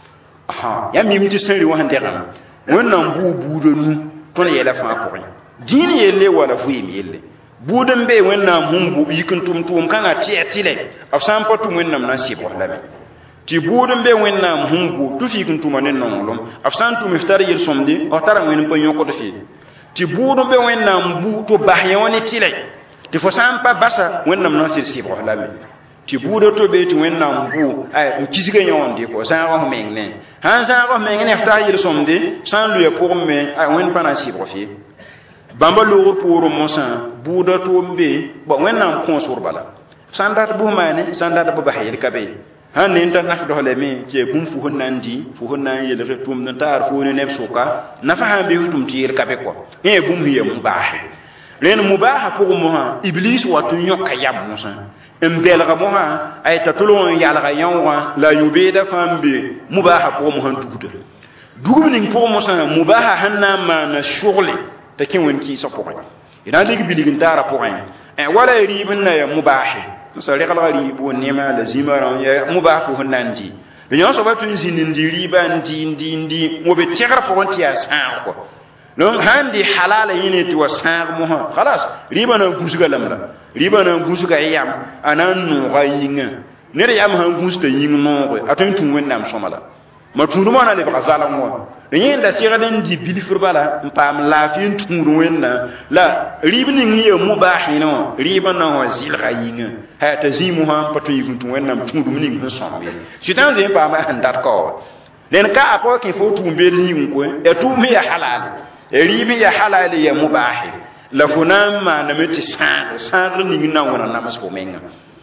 aha ya mi mti seri wa hande ram wannan buudo nu ton yela fa ko din yelle wala fu yelle buudum be wannan humbu yikin tum kan atile afsan patu wannan nasib wala be ti buudum be wannan humbu tu fi kin tumanen non lom afsan tu miftar yel somdi o tara wen pa yoko to fi ti buudum be wannan bu to bahya woni tile ti fo san pa basa wannan nasib wala be ti buudo to be ti wannan bu ay kisiga yonde ko san ro mengne han san ro mengne aftar yel somdi san lu pour me ay wen pa nasib ro fi bamba loor pour mosan buuda to mbe bo wannan kon surbala sandat bu mane sandat bu bahir kabe han ne tan naf do le mi ce bum fu honnandi fu honnan yel retum na tar fu ne nef suka nafa ha be tum tir kabe ko e bum hiya mubah len mubah pour mo iblis watu nyoka yam mosan mbelga mo ha ay tatulon yalga yawa la yubida fambe mubah pour mo han dugudu ning pour mosan mubah hanna ma na shughli ta kin wanki sa pokon ina digi biligin tara pokon wala ribin na ya mubahi so re kala ribu nema la zimara ya mubahu hunandi binyo so batun zinin di riba ndi mo be tegra pokon ti asan ko non handi halala yini ti wasan mo ha khalas riba na gusuga lamra riba na gusuga yam anan no gayinga ne re yam han gusta yin no ko atun tun wennam somala ma tunu mana le ba zala mo yin da sira den di bilifur bala pam lafin tunu wenna la ribni ngi mubahino ribana wa zil khayinga ha tazimu ha patu yuntu wenna tunu mini ngi sombe sitan je pa ma handat ko den ka apo ki fo tumbe yin ko e tumi ya halal e ribi ya halal ya mubahi la funam ma na meti san ni na wana na masko menga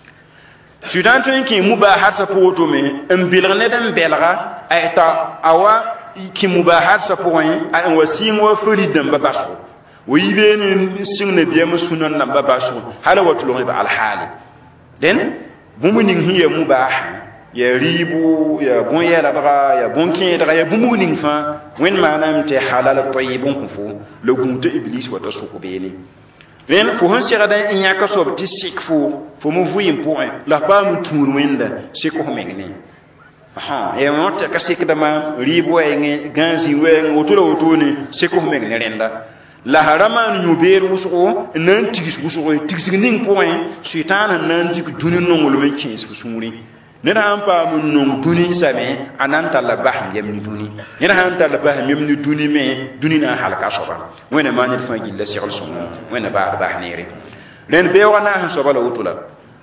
sitan tun ki mubahat sa poto me mbilgne den belga ayta awa ki mubahat sa point ay wasin wa furidan babaso wi be ni sinne biya musunan na babaso hala watulo ba al hali den bumunin hiya mubah ya ribu ya bon ya labra ya bon kin da ya bumunin fa wen manam te halal tayyibun kufu le gunte iblis wa tasuku beni len fo hon sira da in yaka so ti sikfu fo mu vuim point la pa mu tour wenda sikko mengne aha e monte ka sikda ma ribo e ganzi wen otulo ne sikko mengne renda la harama ñu beer wusugo nan tigis wusugo tigis ning point shaytan nan dik dunin no ngol me kins fu sumuri ne da ampa mun no duni same ananta la bah yam ni duni ne da anta la bah yam ni duni me duni na halka soba wena ma ni fa gilla sigal sunna wena ba nere len be wana han soba la wutula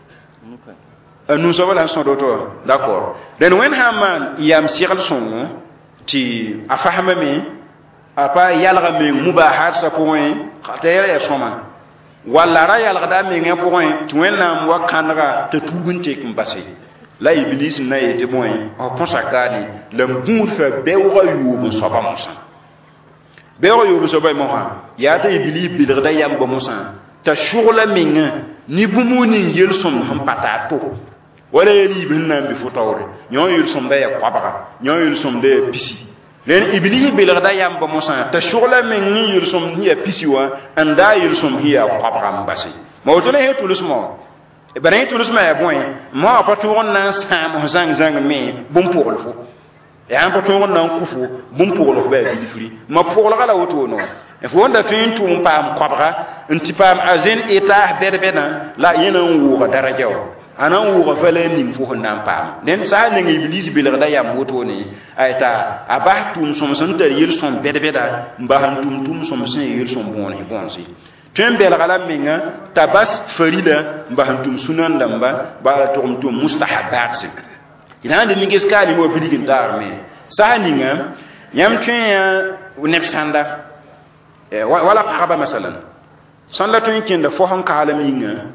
nous sommes là son docteur d'accord len wen haman yam sigal sunna ti afahama me apa yalga me mubahat sa point khataya ya soma wala ra yalga da me nge point tuenna mo kanra te tugunte kimbase la iblis na yete point o ponsa kani le ngur fa bewra yubu soba musa bewra yubu soba mo ha ya ta iblis bilgda yam bo musa t'a shugla menga ni bumuni yel som han patato wala yeli bin nan bi fotawre nyo yel som da ya kwabara nyo yel som da ya pisi len iblis bilgda yamba musa ta shugla mengi yel som ni ya pisi wa anda yel som hiya kwabara mbasi ma woto le hetulus mo e bare hetulus ma ya boy mo pa to nan sam zang me bum pour le fo ya pa to nan kufu bum pour le ba bi fri ma pour la woto no e fo nda fin tum pam kwabara nti pam azen eta berbena la yena wo daraja wa anan wo fele nim fo nan pam den sa ne iblis bilgda ya moto ne ayta abahtum som son ter yel son berbeda mbahantum tum som sen yel son bonsi tun belgala menga tabas farida mbahantum sunan damba ba tum mustahabat ina de mingis kali mo bidigin darme sa ninga yam tun nefsanda wala qaba masalan sanda tun kinda fo han kala minga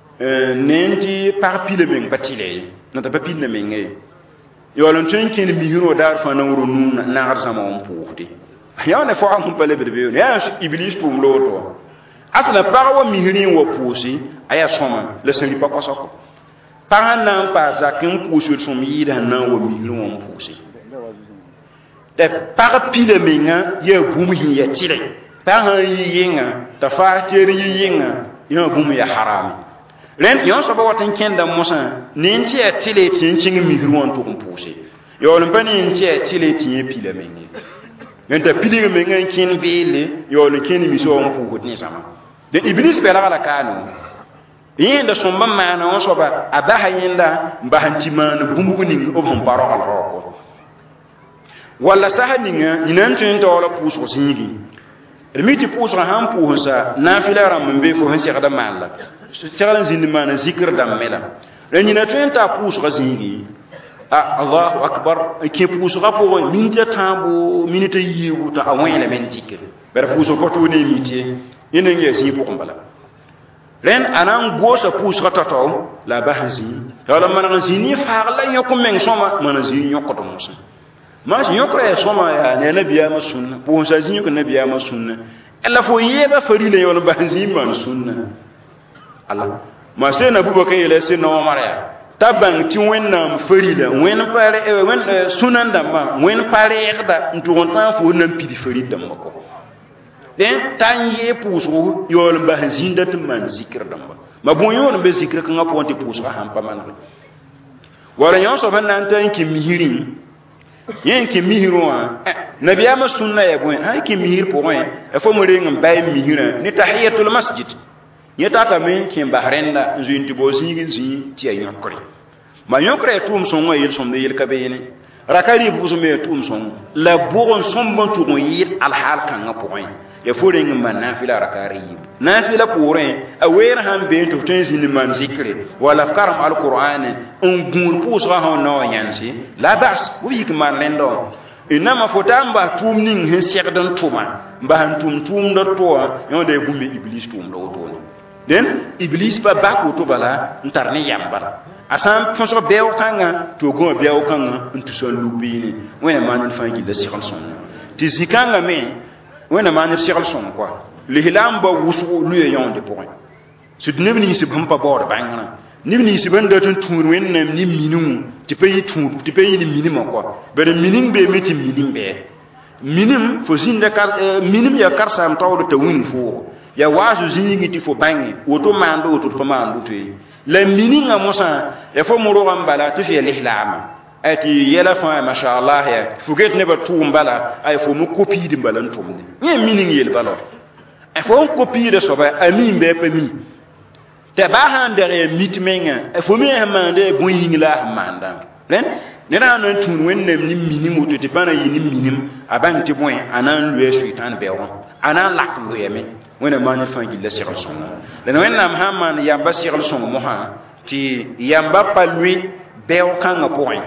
nenti par pile men batile na ta papine menga yolon tun kin mihiro dar fa na wuro nun na arsama on puufde ya ne fo han pale bebe ya iblis tum loto asla parawa mihirin wa puusi aya soma le seli pa kosoko paran pa zakin puusi som yida na wa mihirin wa puusi te par pile menga ye bumuhi ya tire paran yinga ta fa teri yinga yo bum ya haram len yon so ba watin kenda musa ninti ya tile tincin mihirin wa to puusi yo lon pani ninti ya tile tinye pile menga nta pile menga kin bele yo le kin mi so on puugo ni sama de iblis bela la kanu yinda somba mana on soba abaha yinda mbahanti man bumbuni obon baro al roko wala sahaninga inantun to wala puso singi remiti puso han pusa nafila ram mbe fo han shekada malla shekada zindi mana zikr dam mela renina tenta puso singi Allahu akbar ke puso ga po minta tambo minita yiwu ta awela men zikr ber puso ko to ne mitie ina nge si po kombala ren anan gosa pus katato la bahzi wala man zini faala yokum men soma man zini yokoto musa ma si yokra soma ya ne nabiya ma sunna po sa zini ko nabiya ma sunna ella fo yeba farile yon bahzi man sunna Allah ma se na bubaka yele se no mara taban ti wennam farile wen pare wen sunan damba wen pare yada ntuonta fo nan pidi farile damba ko den tan ye puso yol ba zinda tum man zikr damba ma bon yon be zikr kan aponte puso ha pa man wala yon so ban nan tan ki mihirin yen ki mihiro nabiya ma sunna ya bon ha ki mihir po e fo mo rengam bay mihira ni tahiyatul masjid ni tata men ki bahrenda nzunti bo zingin zi ti ay nyokre ma nyokre tum son wa yel som de yel kabene rakari bu so me tum son la bogon sombo tu mo yel al hal kan ngapo ya foring man nafila rakari nafila pourin awer han be to tenzi ni man zikri wala karam alquran on gur pusra ha no yansi la bas wi man lendo inama fotamba tumning he sekdan tuma mba tum do to yo de gumbe iblis tum do to den iblis pa bako to bala ntarne yamba asan fonso bew kanga to go bew kanga ntu son lubini wena man fangi de sikal son ti zikanga me wena man sikal son quoi le hilam ba wusu luye yonde pour su dnebni si bampa bor bangana nibni si banda tun tun wenna ni minu ti payi ni minima quoi bere minim be meti minim be minim fo zinda kar minim ya karsa am tawdo te wun fo ya wazu zingi ti fo bangi woto mando woto to mando to la mininga musa ya fo muro gambala to fi lihlama ati yela fa masha Allah ya fuget ne ba tumbala ay fo mu copie di balan tumde ni mining yel balo ay fo copie de soba ami be pa mi te ba handere mitmenga ay fo mi hamande bon yingla manda len ne na non tun wennem ni minim woto te bana yini minim aban ti bon anan luwe shaitan be won anan lak luwe me wena man fa gilla sigal songa len wennam hamman yamba sigal songa mo ha ti yamba pa lui bew kanga point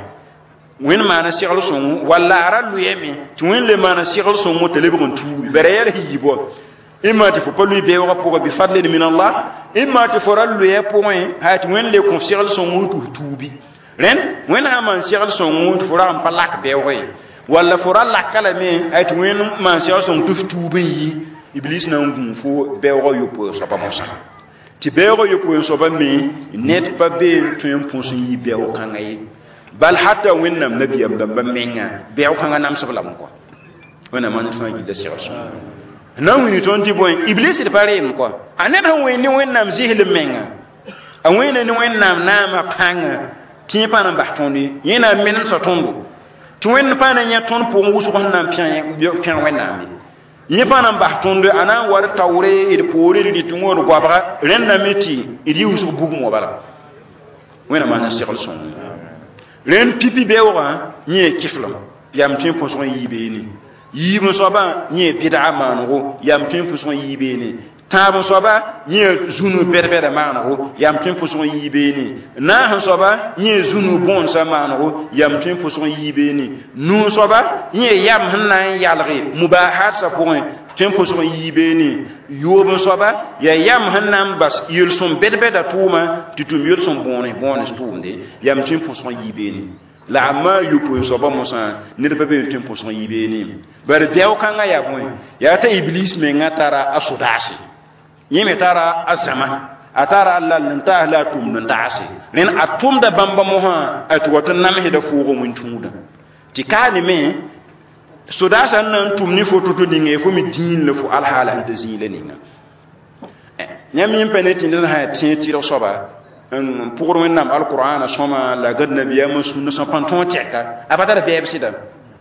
wen mana sigal songa wala ara luwe me ti wen le mana sigal songa te lebon tu bereyer hibo imma ti fo pa lui bew ko bi fadli min Allah imma ti fo ral luwe point ha ti wen le ko sigal songa tu tubi ren wen hamman sigal songa fo ram pa lak bew wala fo ral lakala me ha ti wen man sigal songa tu tubi iblis na ngum fo beogo yopo so ba mosa ti beogo yopo so ba me net pa be tun ponso yi beogo kanga yi bal hatta wennam nabiyam dam ba menga beogo kanga nam so la ko wana man fa gi da sir so na wini ton ti boy iblis de pare en ko anet han weni wennam zihil menga a wena ni wennam na ma panga ti pa na ba tondi yena men so tondo ti wen pa na nya ton po wusu ko nam pian wennam yi pa na ba tondo ana war tawre e pore di tungor ko ba ren na meti idi wusu bugu mo bala wena man sir so ren pipi bewa nye kifla yam tin po so yibe ni yibn soba nye bid'a mango yam tin fuson yibe ni tab soba nye zunu berbere mango yam tin fuson yibe ni na han soba nye zunu bon sa mango yam tin fuson yibe ni nu soba nye yam hanan yalri mubahat sa point tin fuson yibe ni yob soba ya yam hanan bas yulson berbere tuma titum yulson bon stumde yam tin fuson yibe ni la amma yupo soba musa nirba be tin fuson yibe ni bar biaw kanga ya boy ya ta iblis me ngatara asudasi yime tara azama atara allah nta ahla tum nta asi nen atum da bamba moha atwata namhe da fugo mun tumuda tikani me sudasa nan tum ni foto to dinge fo mi din le fu alhala da zile ninga nyam yim peneti ndan ha tienti ro soba pour wennam alquran soma la gad nabiyam sunna so panton teka abada da bebsida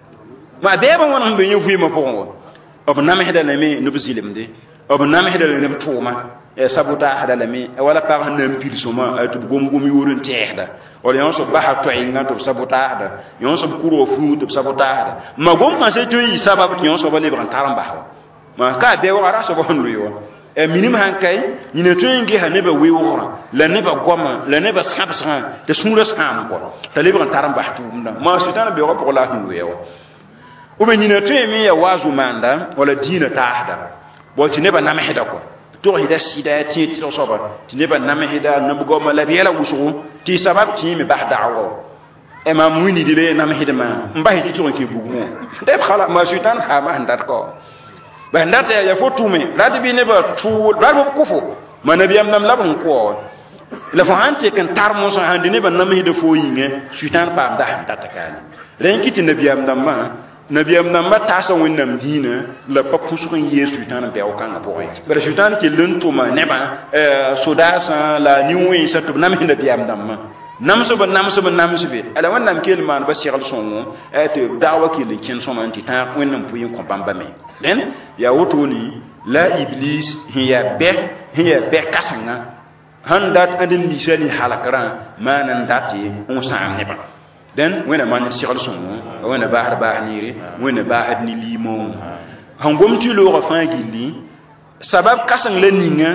ma beba wona be nyu ma po ob nam heda la me no bzilimde ob nam heda la ne tuma e sabuta hada la me wala pa nam pil soma atu gom yorun tehda wala yon so baha to inga to sabuta hada yon so kuro fu to sabuta hada ma gom ma se to yi sababu yon so bale ban taramba ma ka be wa ara so bon ruyo e minim han kay ni ne to ngi ha ne ba wewo la ne ba goma la ne ba sabsa te sunra sam ko talibi ban taramba tu ma sultan be ko ko la hu wewo ube nyina temi ya wazu manda wala dina tahda bo tineba namhida ko to hida sida ti ti soba tineba namhida nabugo mala biela wusu ti sabab ti mi bahda awo e ma muni dile namhida ma mbahi ti to ke bugu de khala ma sultan khama handat ko ba ndat ya fotume radibi ne ba tu rabo kufu manabiyam nam labun ko la fo hante kan tarmo so hande ne ba namhida fo yinge sultan pa da handat kan ren kiti nabiyam nam ma nabiyam namba tasa wonnam dina la papusun yesu tan be o kanga poy bar shaitan ke luntuma neba sodasa la niwe satu nam hinda biyam namma namso be ala wonnam kel man ba sigal songo et dawa ke le kin so man ti ta wonnam puyin ko bamba me den ya wotoni la iblis hiya be kasanga handat adin lisani halakran manan dati on sa neba den wena man sigal songo wena bahar nire wena bahad ni limo hangom ti lo fa gilli sabab kasang le ninga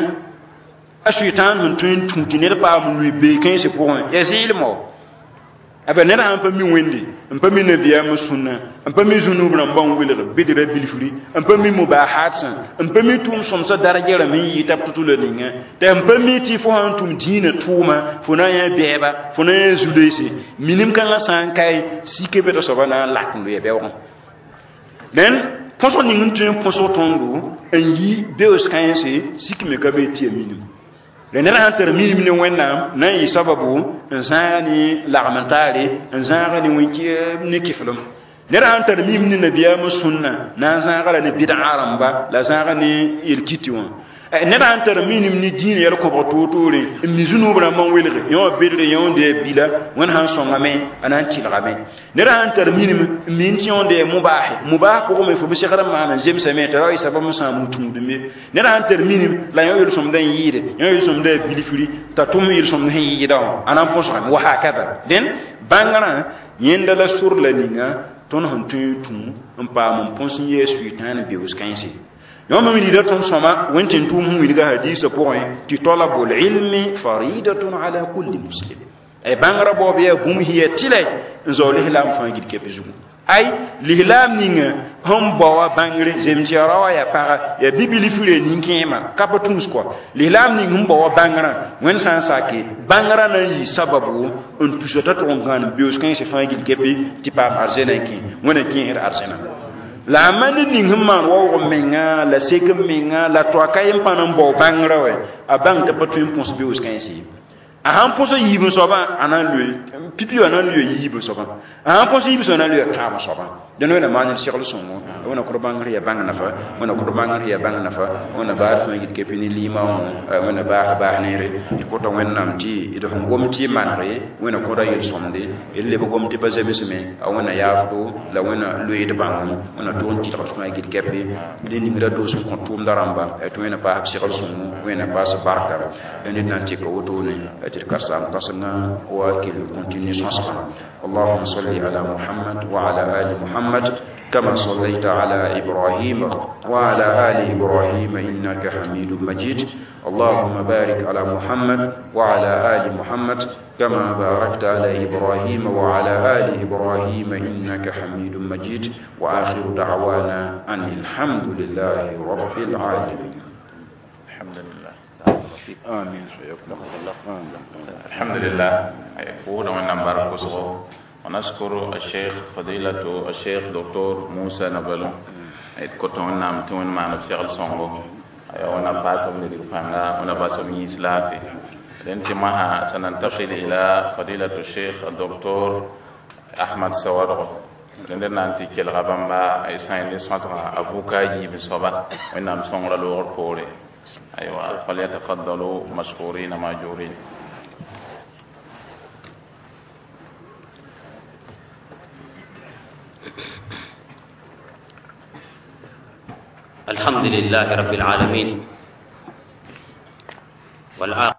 a shaitan hun tun tuntinir pa mu be kan se pour yazil mo aba ne ran pa mi wendi pa mi nabiya musunna pa mi zunu bran ban wilre bidira bilfuri pa mi mubahat pa mi tum som sa darajera mi yita putulo ninga te pa mi ti fo han tum dina tuma fo na ya beba fo na ya zulesi minim kan la san kai sike be to so bana lakndo ye bewo den poso ningun tun poso tongo enyi beos kan se sikime ka be ti minim le nera hanter minim ne wennam na yi sababu zani lagmantari zani winki ne kiflum nera hanter minim ne nabiya musunna na zangala ne bid'a ramba la zangani ilkitiwon nera hanter minim ni dine yar ko bototore ni zunu bra man welre yo bedre yo de bila won han songame anan tilgame nera hanter minim min ti on de mubah ko me fo bi shekara ma jem same ta rawi sabam sa mutum dume nera hanter minim la yo som dan yide yo som de bilifuri ta tum yir som ne yida anan po sokam wa hakada den bangana yenda la sur la ninga ton han tu mpa mon ponsin yesu tan bi uskansi yom mi da ton sama wentin tu mu wiga hadisa point ti talabul ilmi faridatun ala kulli muslim e bangara bobe bum hiya tilay nzol ihlam fa gid ke bizu ay lihlam ninga hom bawa bangre zemjara ya para ya bibili fure ninkema kapatus ko lihlam ning hom bawa bangara wen san sake bangara na yi sababu on tusota to ngan bios kan se fa gid ke bi ti pa arzena ki wona ki arzena la man ning man wo menga la sek menga la to kay panan bo bangra we a bang ta patu pons bi us kan si a han pos yibu so ba anan lui pipi anan lui yibu so ba a han pos yibu so anan lui ka so ba de no na man shekhl so mo wona ko bangri ya bang nafa wona ko bangri ya bang nafa wona ba fa ngit kepini lima wona ba ne re ko to wonnam ti ido hon gomti man re wona ko rayel somde elle bo gomti ba zebisme a wona yafdo la wona lui de bang wona ton ti to fa ngit kepi de ni mira do so ko tum daramba e to wona ba shekhl so mo wona ba sa barka ene nan ti ko to ne كرسام قصنا وكل continuation اللهم صل على محمد وعلى آل محمد كما صليت على إبراهيم وعلى آل إبراهيم إنك حميد مجيد اللهم بارك على محمد وعلى آل محمد كما باركت على إبراهيم وعلى آل إبراهيم إنك حميد مجيد وآخر دعوانا أن الحمد لله رب العالمين. الحمد لله. آمين. الحمد لله. يقول من نمبر كسو ونشكر الشيخ فضيلة الشيخ دكتور موسى نبلو كتون نام تون ما نفسي الصنغو وانا باسم للفنغا وانا باسم يسلافي لأنت معها سننتقل إلى فضيلة الشيخ الدكتور أحمد سوارغ لأننا أنت كل غبامبا إسان لسمتها أبوكا يجيب صبا وإنام صنغر لغر فوري. أيوة فليتفضلوا مشكورين ماجورين. الحمد لله رب العالمين والعاقبة